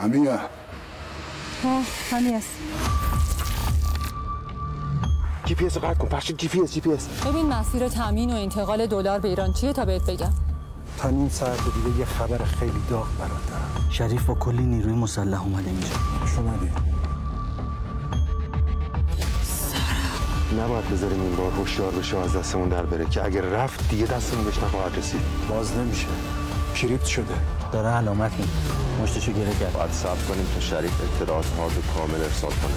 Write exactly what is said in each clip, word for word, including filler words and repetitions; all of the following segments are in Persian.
همیه ها همی است. جی پی اس رو قطع کن. فرشید جی پی اس جی پی اس. ببین مسیر تامین و انتقال دلار به ایران چیه تا بهت بگم. تا نیم ساعت دیگه یه خبر خیلی داغ برات دارم. شریف با کلی نیروی مسلح اومده اینجا. خوش اومدی. نباید بذاریم این بار هوشیار بشه از دستمون در بره که اگر رفت دیگه دستمون بهش نخواهد رسید. باز نمیشه. کریپت شده. داره علامت میده. مشتشو گره کرد. باید صبر کنیم تا شریف اطلاعات هارد کامل ارسال کنه.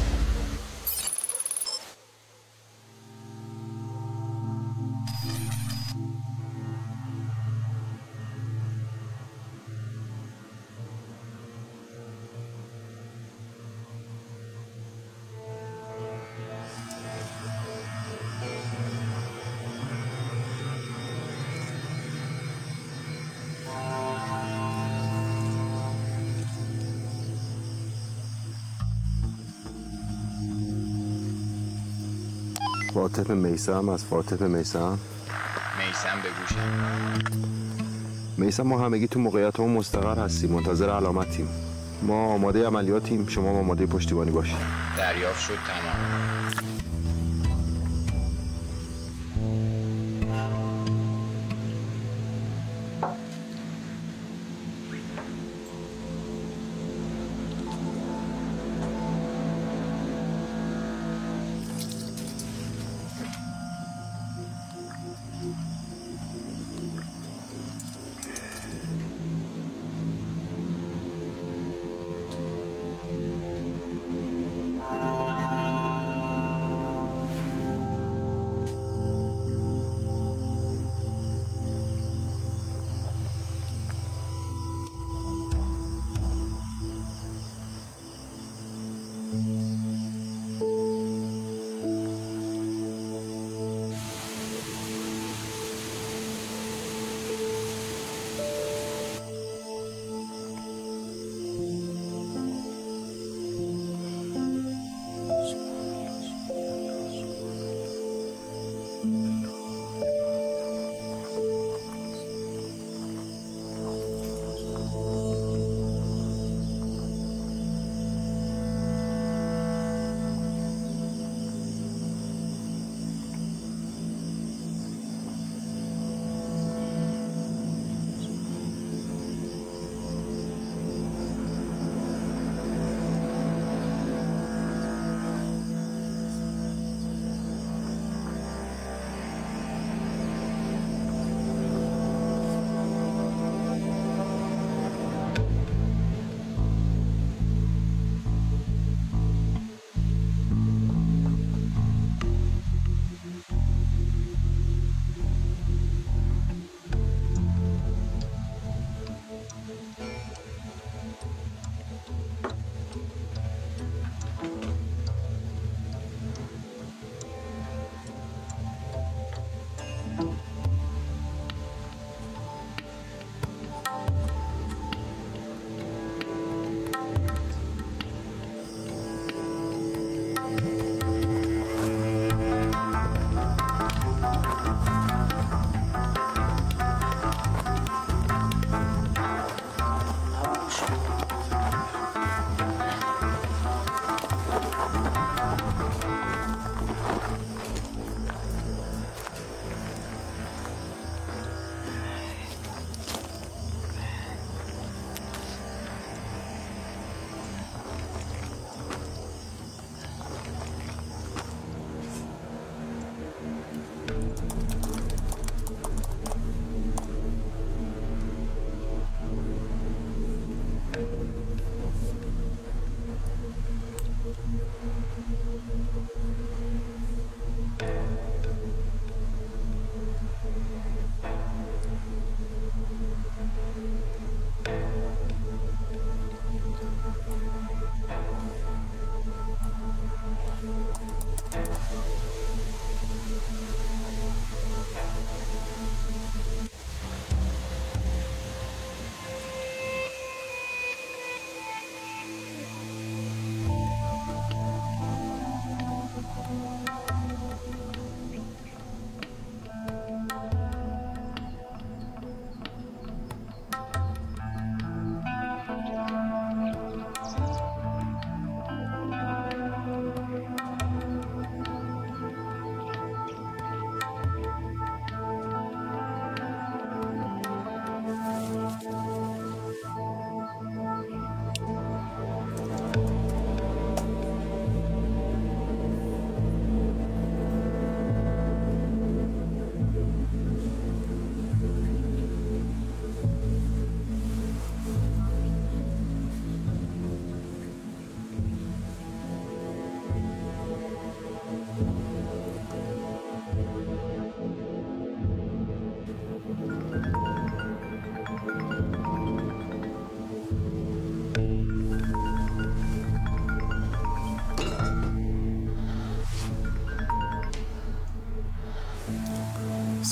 فاطف میثم از فاطف میثم میثم به گوشم. میثم ما همگی تو موقعیتمون مستقر هستیم، منتظر علامتیم. ما آماده عملیاتیم، شما آماده پشتیبانی باشید. دریافت شد. تمام.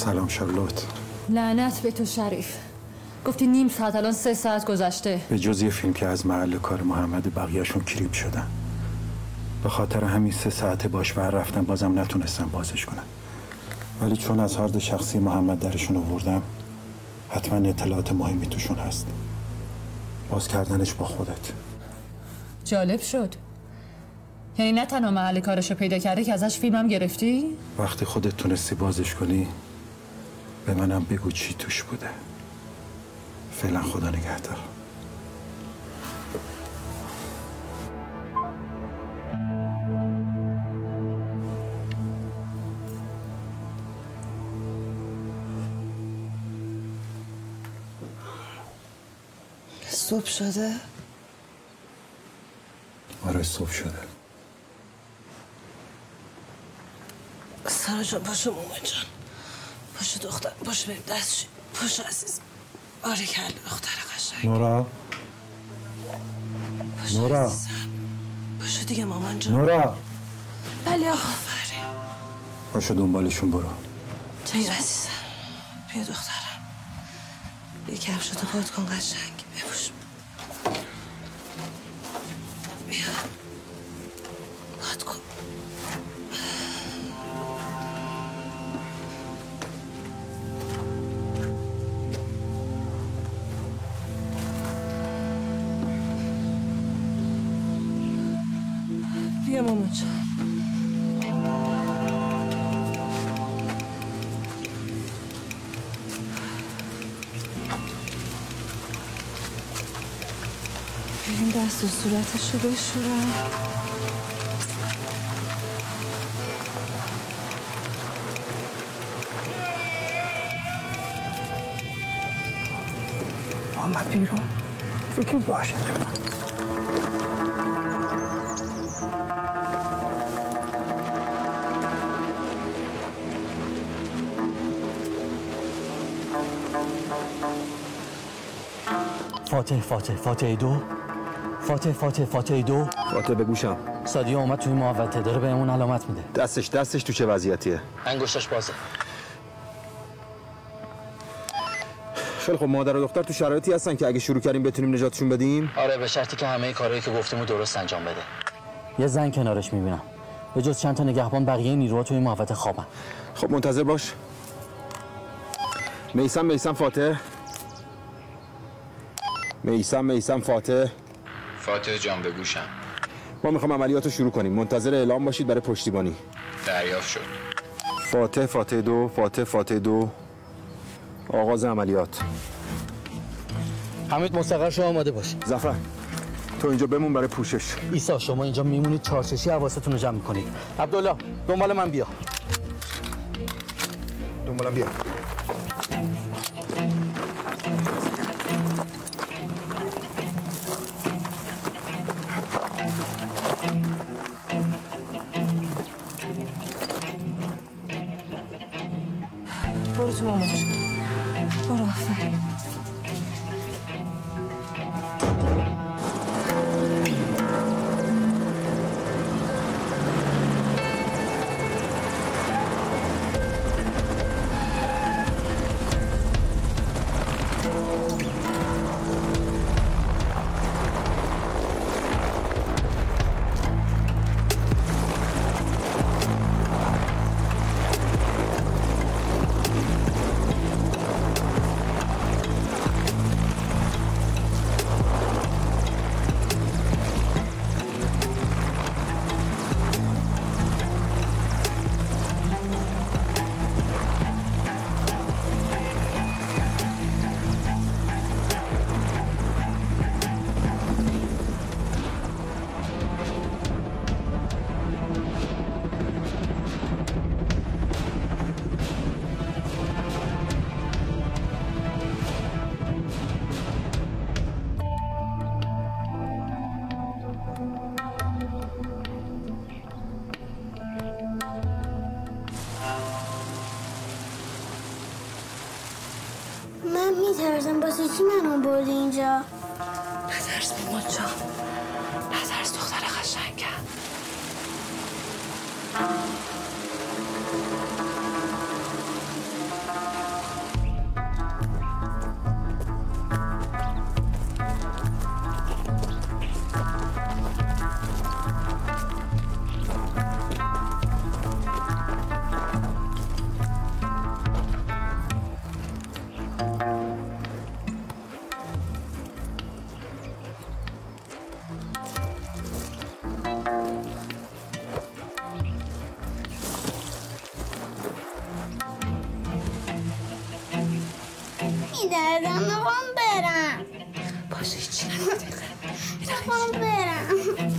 سلام شارلوت. لعنت به تو شریف. گفتی نیم ساعت، الان سه ساعت گذشته. به جز یه فیلم که از محل کار محمد بقیه‌شون کلیپ شدن. به خاطر همین سه ساعت باش بر رفتم بازم نتونستم بازش کنم. ولی چون از هارد شخصی محمد درشون آوردم حتما اطلاعات مهمی توشون هست. باز کردنش با خودت. جالب شد. یعنی نه تنها محل کارشو پیدا کردی که ازش فیلمم گرفتی؟ وقتی خودت تونستی بازش کنی به منم بگو چی توش بوده. فعلا خدا نگهدار. صبح شده؟ آره صبح شده. سارا جان پاشو مومن جان، پاشو دختر، پاشو بریم دستشویی، پاشو عزیز. باریکلا دختر قشنگ. نورا پاشو نورا عزیزم. پاشو دیگه مامان جان. نورا بله آفرین. پاشو دنبالشون برو. چای عزیزم. بیا دخترم، بیا کفشاتو پات کن قشنگ، بپوش. بیا پات کن. بیا مامان جان. بریم دست و صورتشو بشورم. آمد بیرون. فکر باشه. فاتح فاتح فاتح دو فاتح فاتح فاتح دو فاتح به گوشم. سادیو اومد توی محوطه، داره بهمون علامت میده. دستش دستش تو چه وضعیتیه؟ انگشتش بازه. خیلی خب، مادر و دختر تو شرایطی هستن که اگه شروع کردیم بتونیم نجاتشون بدیم؟ آره، به شرطی که همه کارهایی که گفتیم درست انجام بده. یه زن کنارش میبینم. به جز چند تا نگهبان بقیه نیروها توی محوطه خوابن. خب منتظر باش. میثم میثم فاتح. میثم میثم فاتح. فاتح جان به گوشم. ما میخوام عملیات رو شروع کنیم. منتظر اعلام باشید برای پشتیبانی. دریافت شد. فاتح فاتح دو فاتح فاتح دو آغاز عملیات. حمید مستقر شما آماده باش. ظفر تو اینجا بمون برای پوشش. عیسی شما اینجا میمونید، چارچشی حواستون رو جمع میکنید. عبدالله دنبال من بیا. دنبالم بیا. برو تو مامان جان. برو آفرین. من میترسم، واسه چی منو بردی اینجا؟ نترس مامان جان، نترس دختر قشنگم. میدردم میخوام برم. باشه هیچی نکنه. میخوام برم.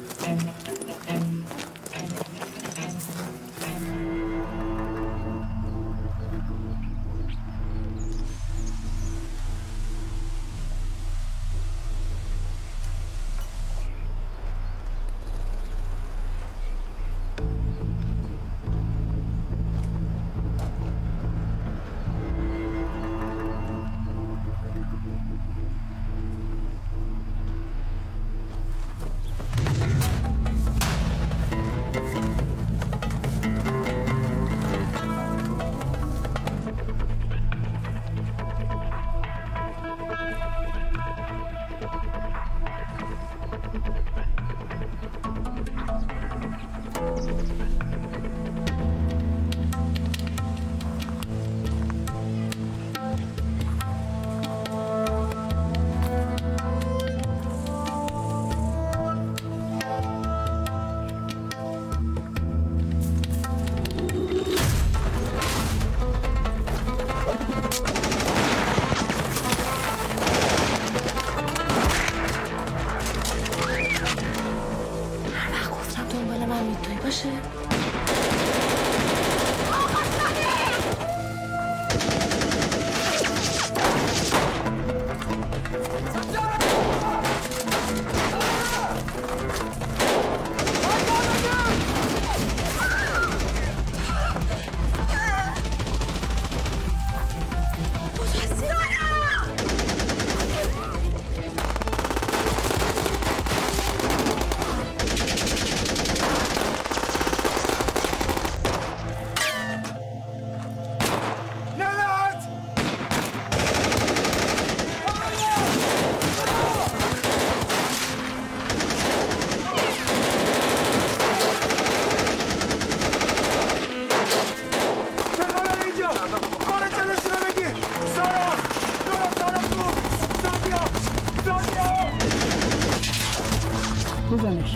بزنش.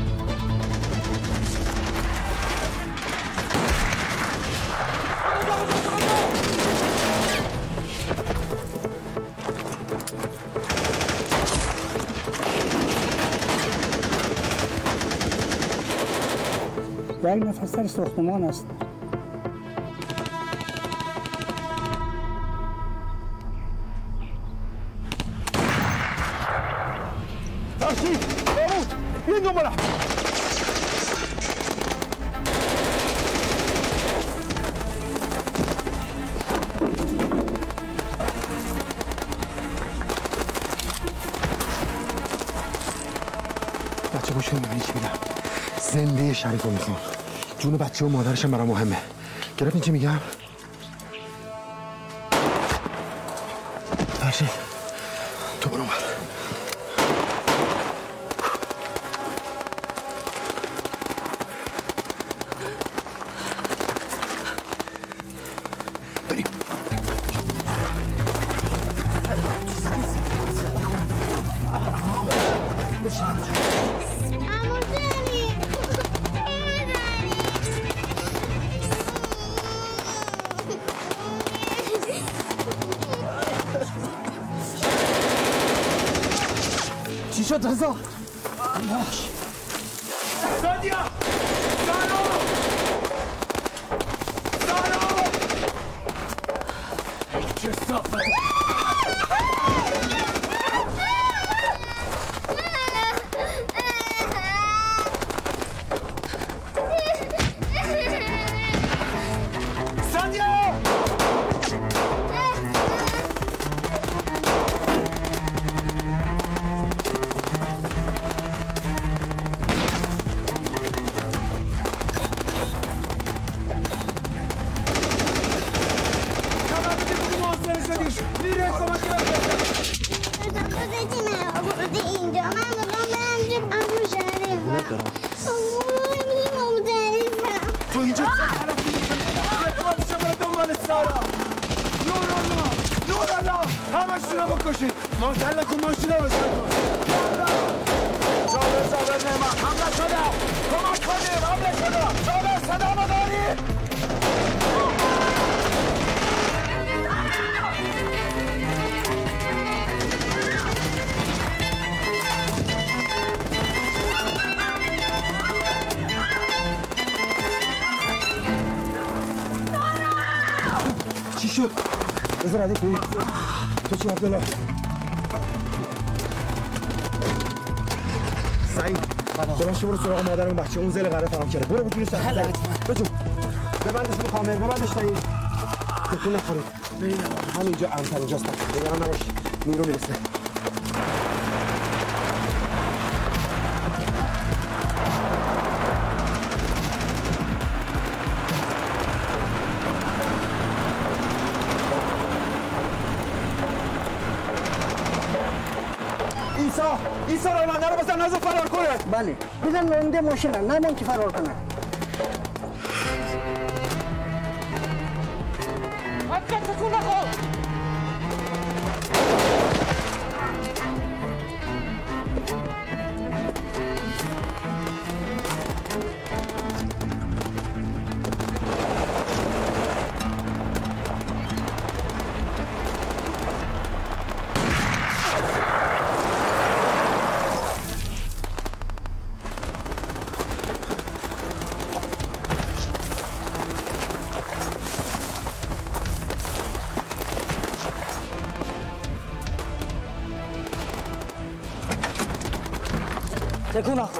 یک نفر سر ساختمان است. ترشید! داوود! بیاین دنبالم! بچه گوش کنیم چی میگم. زنده شریف رو میخوام. جون بچه و مادرشم برام مهمه. گرفتین چی میگم؟ فرشید تو برو بر. بریم. چی شد رضا؟ باش سادیا! سارا! سارا! کثافت! سادیا! تو اینجا دنبال سارا نور الله نور الله همشون رو بکشید معطل کن ماشینا رو شد جابر جابر نعمت حمله شده کمک کنید حمله شده جابر صدا رو دارید بذار ردیف بایی تو چی عبدالله؟ سعید بلاشو برو سراغ مادر اون بچه اون زل قراره فرام کرده برو بجوری سعید بجو ببندش رو کامل ببندش سعید تکون نخورید همینجا امتر اینجاست نگران نباش نیرو میرسه ایسا ایسا راننده رو بزن نزد فرار کنه بله بزن راننده ماشینه نمون که فرار کنه حتی تکون نخور تکون نخور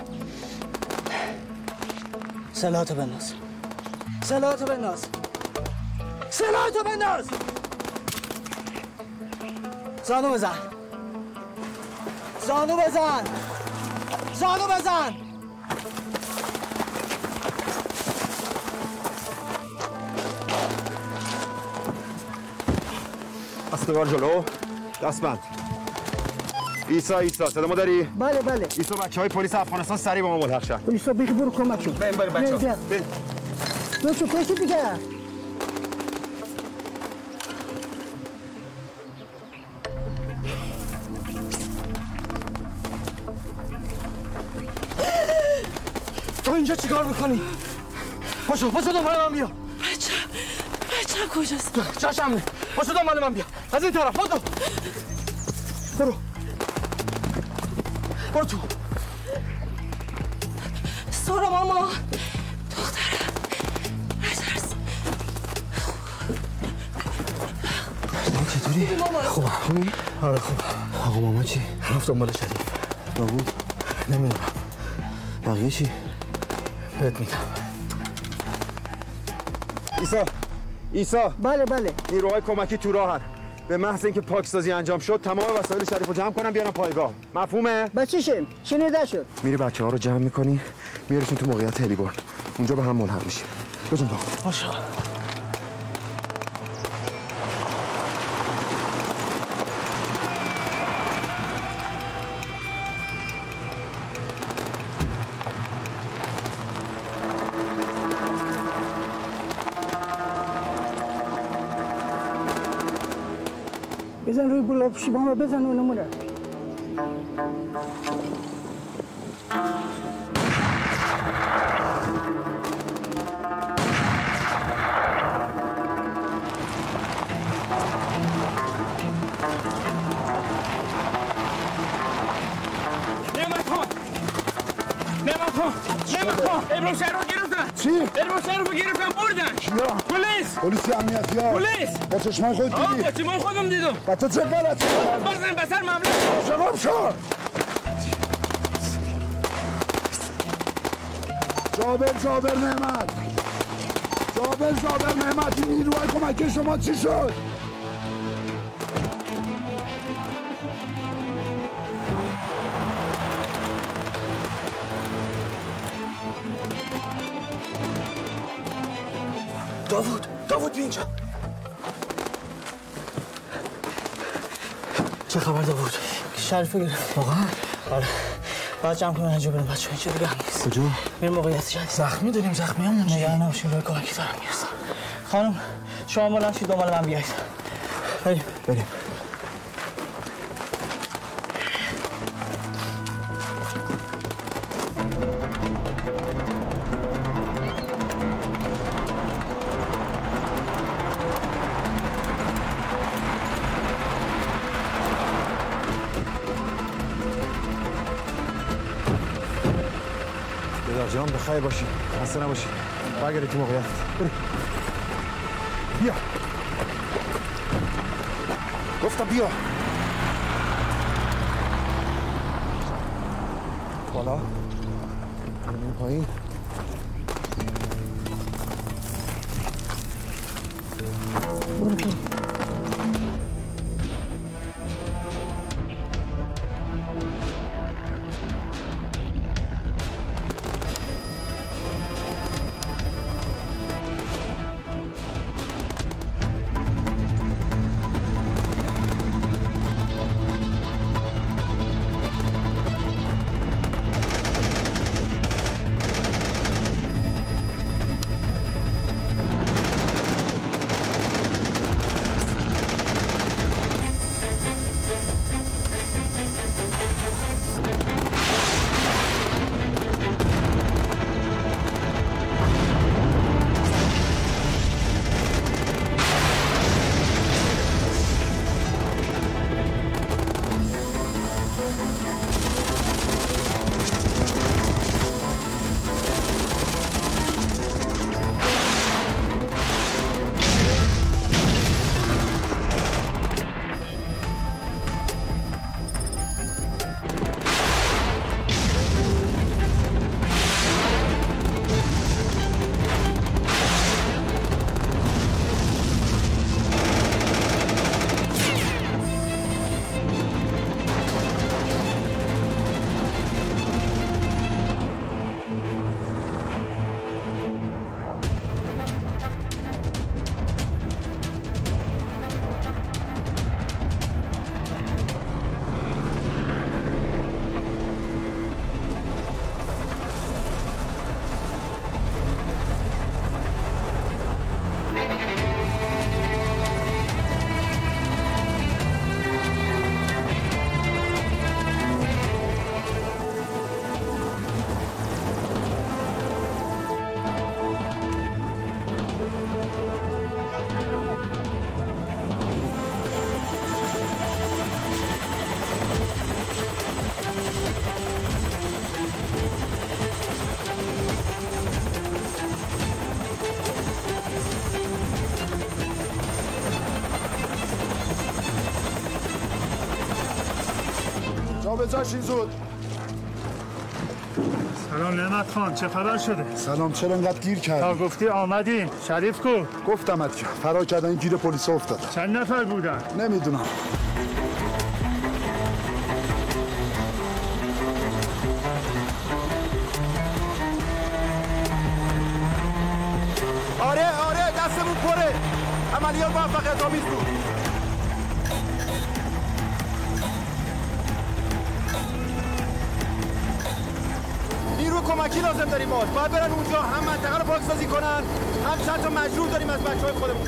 سلاحاتو بنداز سلاحاتو بنداز سلاحاتو بنداز زانو بزن زانو بزن زانو بزن استوار جلو دست بند ایسا ایسا صدا ما داری؟ بله بله ایسا بچه های پلیس افغانستان سریع با ما ملحق شن ایسا بیخی برو کمک شد بریم بریم بچه ها بریم بچه کسی دیگه تو اینجا چیکار میکنی؟ پاشو پاشو دنبال من بیا بچه بچه کجاست؟ چشم پاشو دنبال من بیا از این طرف پاشو برو برو تو سارا ماما دخترم نترس چطوری؟ خوبه خوبی؟ آره خوبه آقا ماما چی؟ رفت دنبال شریف نبود؟ نمیدونم بقیه چی؟ بهت میگم ایسا ایسا بله بله نیروهای کمکی تو راهن به محض اینکه پاکسازی انجام شد تمام وسایل شریف رو جمع کنم بیارم پایگاه مفهومه؟ بچه شیم شنیده شد میری بچه ها رو جمع میکنی میارشون تو موقعیت هلیبورد اونجا به هم ملحق میشیم بجون با باشه بزن روی گلاب پشتیبان بزن اونمونه ابراهیم شهر رو گرفتن چی؟ ابراهیم شهر رو گرفتن بردن چیا؟ پلیس پلیس امنیتی ها پلیس با چشمان خود آه دیدی؟ با چشمان خودم دیدم با تو چه غلطی بزن بسر مبلغ جواب شد جابر جابر نعمت جابر جابر نعمت این نیروهای کمکی شما چی شد؟ داوود داوود بیا اینجا چه خبر داوود؟ شریف گرفت واقعا؟ آره باید جمع کنیم اینجا بریم بچه اینجا دیگه هم نیست کجا؟ میریم موقعیت جدید زخمی داریم زخمی همون نگران نباشیم روی کمکی دارم میرسم خانم شما بلند شید دنبال من بیایید بریم بریم جان بخیر باشی خسته نباشی برگردی تو موقعیت بریم بیا گفتم بیا بالا این پایین برو پایین بجاشین زود. سلام نعمت خان، چه خبر شده؟ سلام، چرا انقدر گیر کردی؟ تا گفتی آمدیم. شریف کو؟ گفتمت که فرار کردن، این گیر پلیس افتادن. چند نفر بودن؟ نمیدونم. آره آره دستمون پره. عملیات موفقیت آمیز بود. نیرو کمکی لازم داریم ما. باید برن اونجا هم منطقه رو پاکسازی کنن، هم چند تا مجروح داریم از بچه‌های خودمون.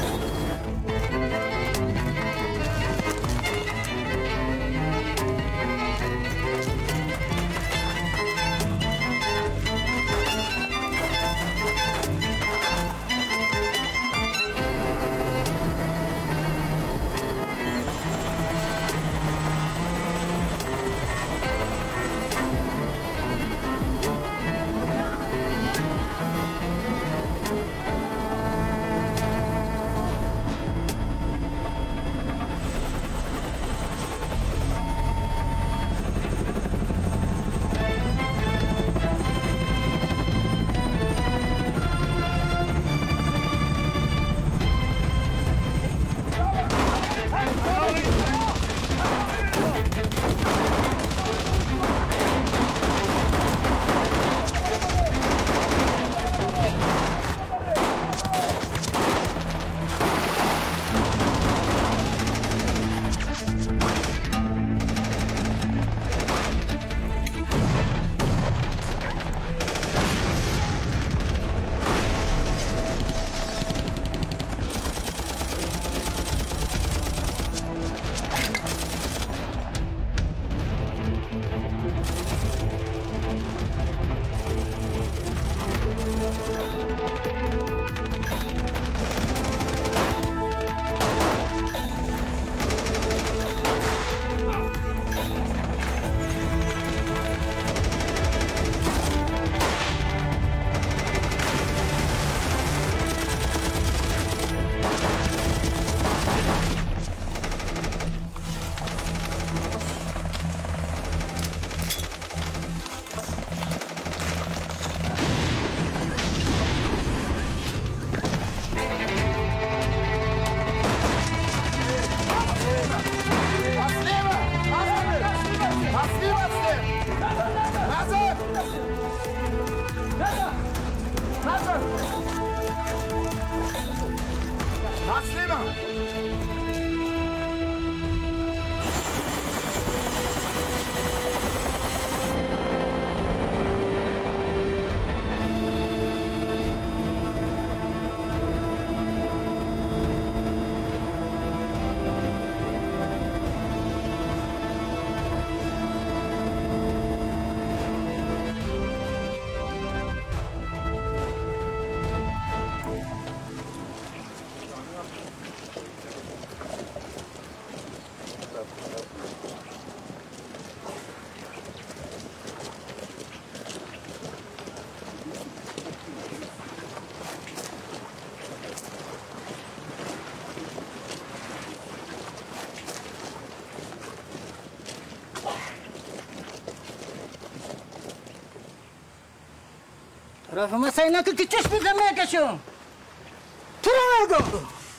رفع مسایی نکن که چشم میزم میکشم تو رو نگو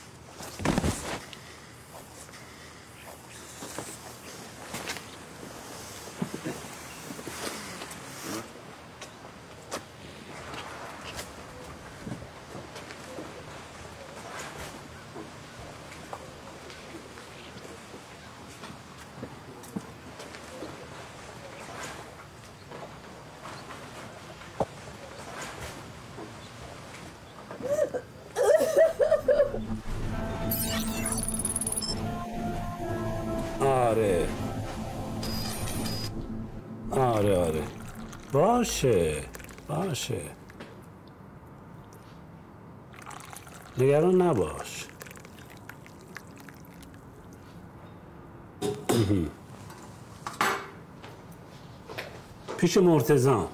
آره آره آره باشه باشه نگران نباش پیش مرتضی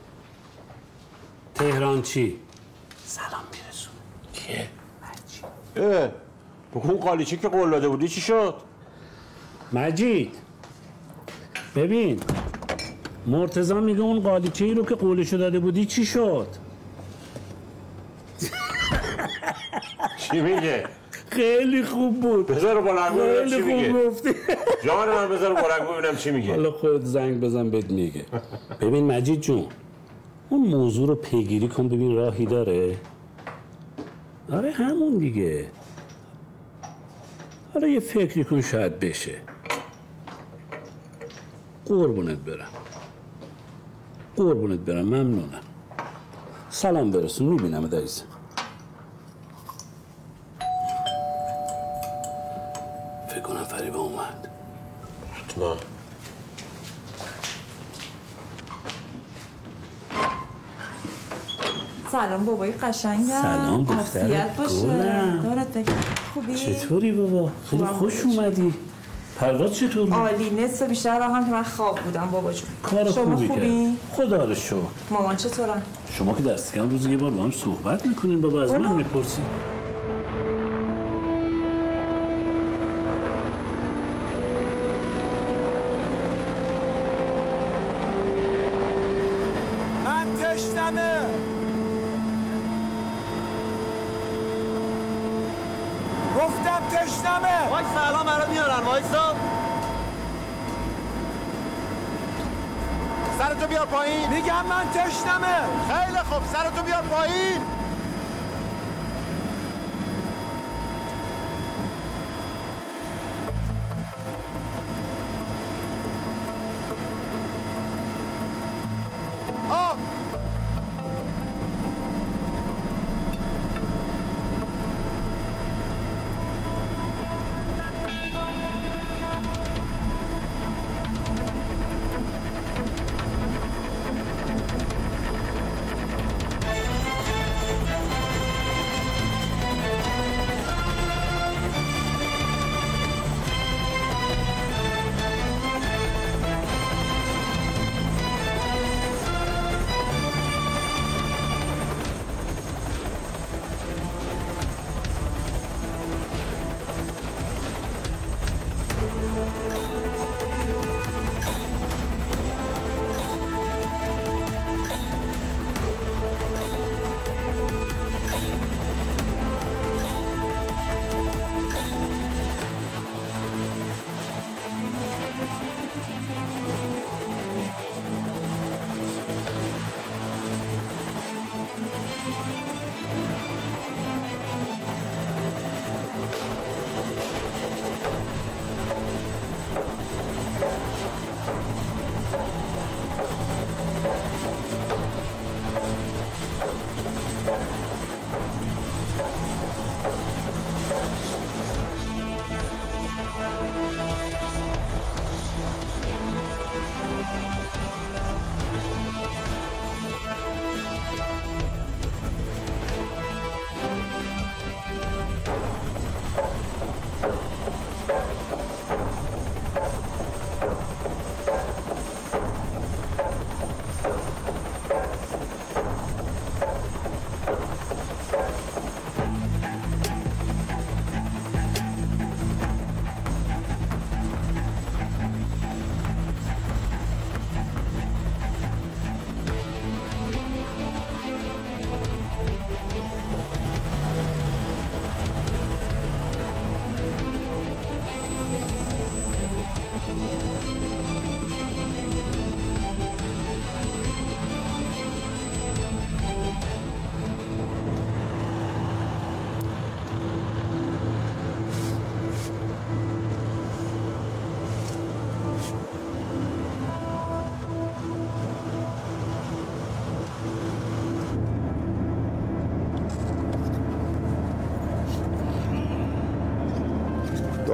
تهران چی؟ سلام میرسون کیه؟ اه اون قالیچه که قول داده بودی چی شد؟ مجید ببین مرتضی میگه اون قالیچه ای رو که قولشو داده بودی چی شد؟ چی میگه؟ خیلی خوب بود بذار بلنگو ببینم چی میگه خوب گفتی جان من بذار بلنگو ببینم چی میگه حالا خودت زنگ بزن بهت میگه ببین مجید جون اون موضوع رو پیگیری کن ببین راهی داره آره همون دیگه حالا یه فکری کن شاید بشه قربونت برم قربونت برم ممنونم سلام برسون میبینم دایزه فکر کنم فریبا اومد حتما سلام بابای قشنگم سلام دخترم گلم دارت بگم خوبی؟ چطوری بابا؟ خیلی خوش اومدی پرواز چطور؟ عالی نصف بیشتر راه هم که من خواب بودم بابا جون کار خوبی کرد خدا رو شکر مامان چطورن؟ شما که دست کم روزی یه بار با هم صحبت میکنین بابا از من میپرسین من تشنمه گفتم تشنمه وای سلام برای میارن وایسا سرتو بیار پایین میگم من تشنمه خیلی خوب سرتو بیار پایین آه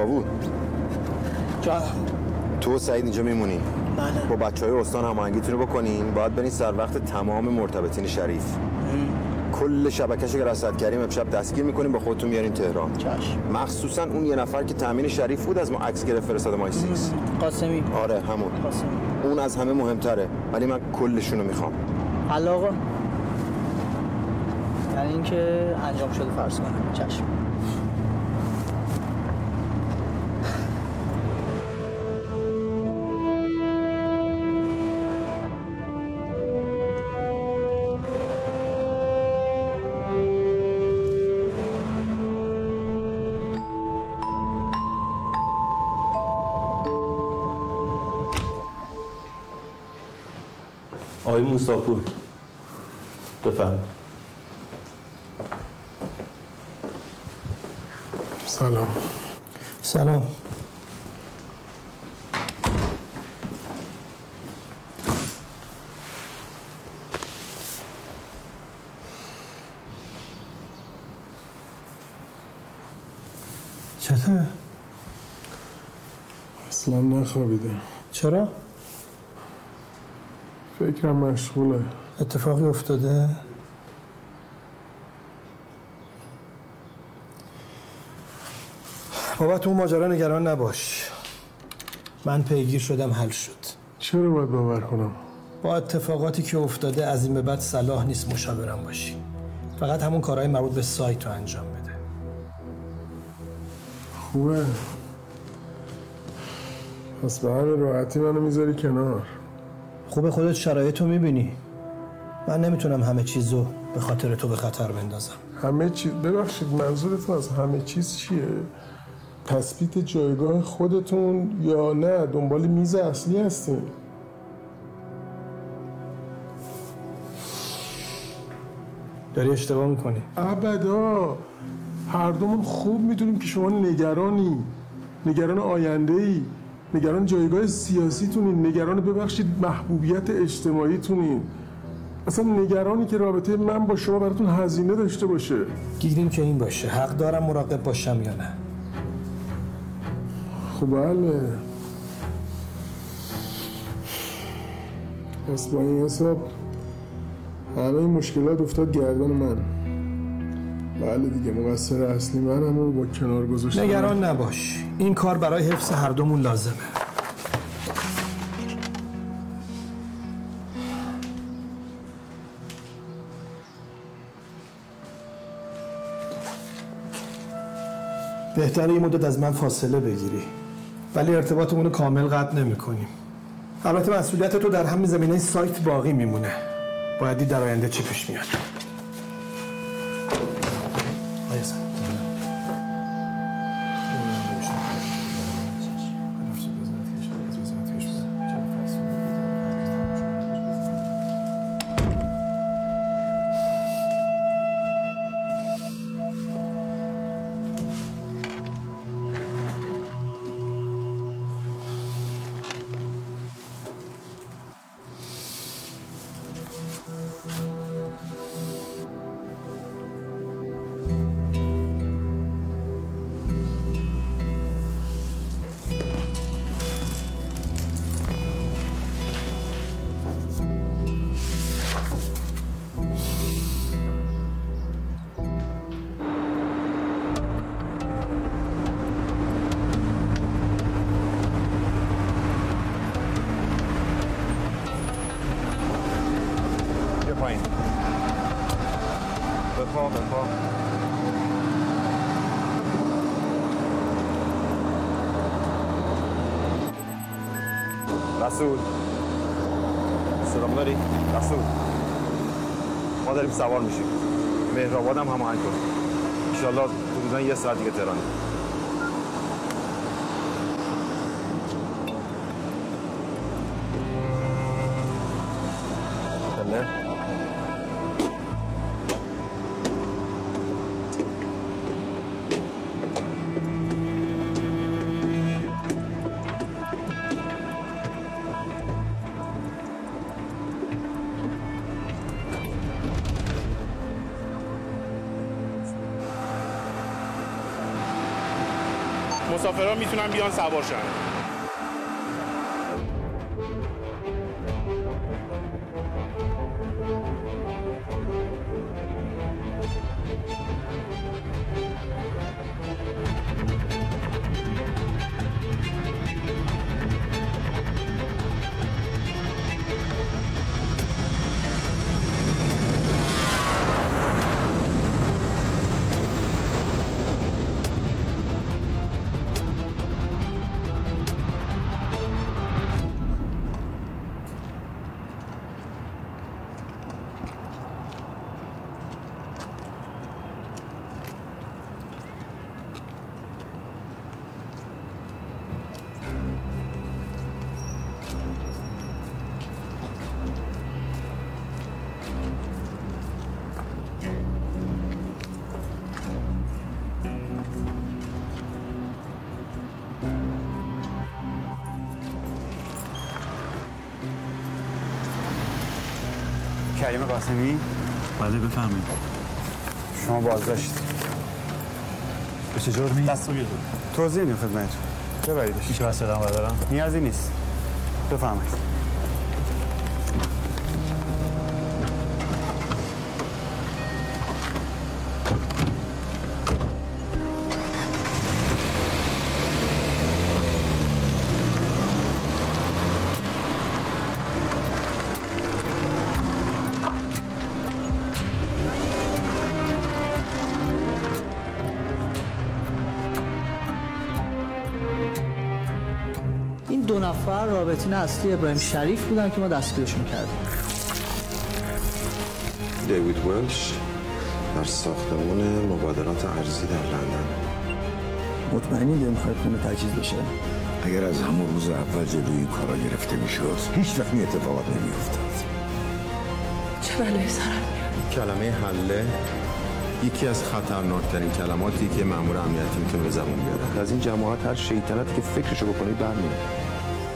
داوود جان تو و سعید اینجا میمونین. بله. با بچهای استان هماهنگیتون رو بکنین. باید برین سر وقت تمام مرتبطین شریف. کل شبکه‌شو که رصد کردیم امشب دستگیر میکنیم، با خودتون میارین تهران. چشم. مخصوصا اون یه نفر که تامین شریف بود از ما عکس گرفت فرستاد مای سیکس. قاسمی. آره همون. قاسمی. اون از همه مهمتره، ولی من کلشون رو میخوام. حالا آقا یعنی اینکه انجام شده فرض کنم. چشم. آقای موساپور بفهم. سلام. سلام. چطوره؟ اصلا نخوابیده. چرا؟ فکرم مشغوله. اتفاقی افتاده؟ بابت اون ماجرا نگران نباش. من پیگیر شدم، حل شد. چرا باید باور کنم؟ با اتفاقاتی که افتاده از این به بعد صلاح نیست مشاورم باشی. فقط همون کارهای مربوط به سایت رو انجام بده. خوبه. پس به همین راحتی منو میذاری کنار. خوبه خودت شرایط رو میبینی. من نمیتونم همه چیز رو به خاطر تو به خطر بندازم. همه چیز؟ ببخشید منظورتون از همه چیز چیه؟ تثبیت جایگاه خودتون یا نه دنبال میز اصلی هستین؟ داری اشتباه میکنی. ابدا. هر دومون خوب میدونیم که شما نگرانی، نگران آینده‌ای، نگران جایگاه سیاسیتونین، نگران ببخشید محبوبیت اجتماعیتونین، اصلا نگرانی که رابطه من با شما براتون هزینه داشته باشه. گیریم که این باشه. حق دارم مراقب باشم یا نه؟ خب بله. پس با این حساب همه این مشکلات افتاد گردن من. بله دیگه، مقصر اصلی منم و با کنار گذاشتم. نگران نباش، این کار برای حفظ هر دومون لازمه. بهتره این مدت از من فاصله بگیری، ولی ارتباطمون رو کامل قطع نمی‌کنیم. البته مسئولیت تو در همین زمینه سایت باقی میمونه. باید دید در آینده چی پیش میاد. رسول سلام داری؟ رسول ما داریم سوار میشیم. مهرآباد هم هماهنگ کن. انشالله حدودا یه ساعت دیگه تهرانیم. بله مسافرها میتونن بیان سوار شن. کریم قاسمی؟ بله بفهمید. شما بازداشت. به چه جرمی؟ دست رو بیرون. توضیح میدم خدمتتون. ببریدش. میشه واسه ادامه بدارم؟ نیازی نیست. بفرمایید. دو نفر رابطین اصلی ابراهیم شریف بودن که ما دستگیرشون کردیم. دیوید ولش در ساختمان مبادلات ارزی در لندن. مطمئنی که میخواید خونه تجهیز بشه؟ اگر از همون روز اول جلوی کارا گرفته میشد هیچ وقت این اتفاقات نمیافتاد. چه بلایی سرم میاد؟ کلمه حله یکی از خطرناکترین کلماتی که مأمور امنیتی میتونه به زبون بیاره. از این جماعت هر شیطنتی که فکرشو بکنید برمیاد.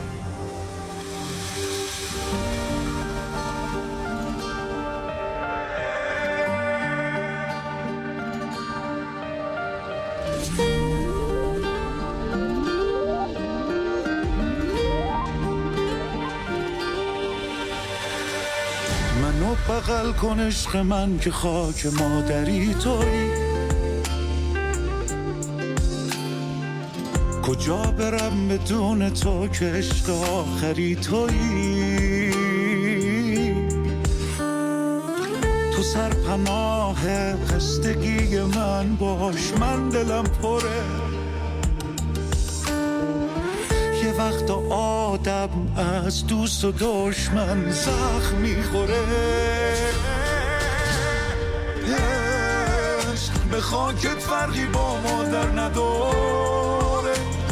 منو بغل کن عشق من که خاک مادری تویی، کجا برم بدون تو که عشق آخری تویی. تو سرپناه خستگی من باش، من دلم پره. یه وقت آدم از دوست و دشمن زخم میخوره. عشق به خاکت فرقی با مادر نداره.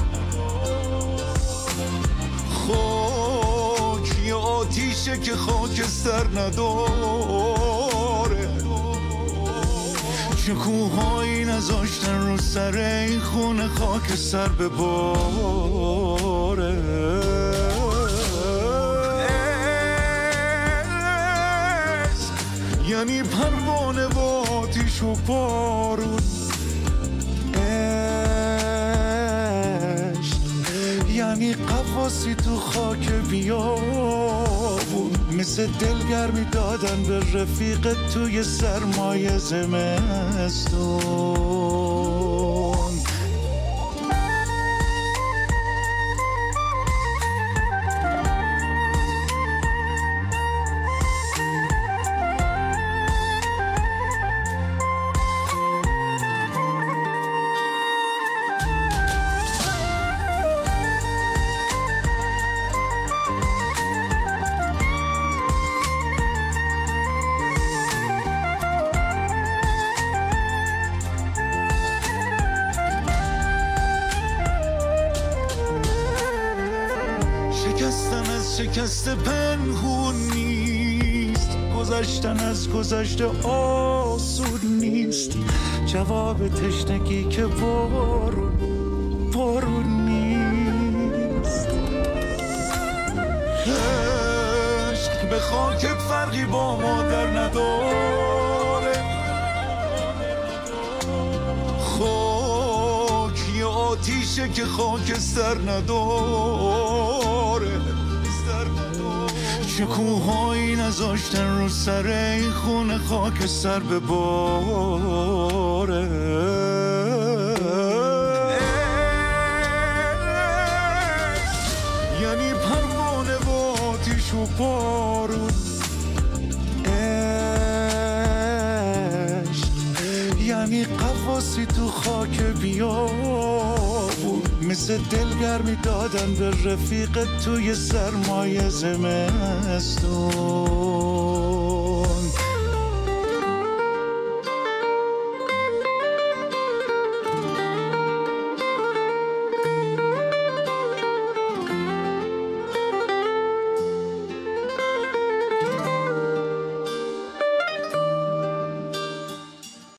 خاک یه آتیشه که خاک سر نداره. شکوهایی نذاشتن رو سر این خونه خاک سر بباره. یعنی پروانه و آتیش و بارون. عشق یعنی قفاسی تو خاک بیابون، مثل دلگرمی دادن به رفیق توی سرمایه زمستون. شکست پنهون نیست، گذشتن از گذشته آسون نیست. جواب تشنگی که بارون بارون نیست. عشق به خاکت فرقی با مادر نداره. خاک یه آتیش کوچه که خاکستر نداره چه کوهایی نذاشتن رو سر این خونه خاکستر بباره یعنی پروانه و آتیش و بارون یعنی قواسی تو خاک بیابون مثل دلگرمی دادن به رفیقت توی سرمایه زمستون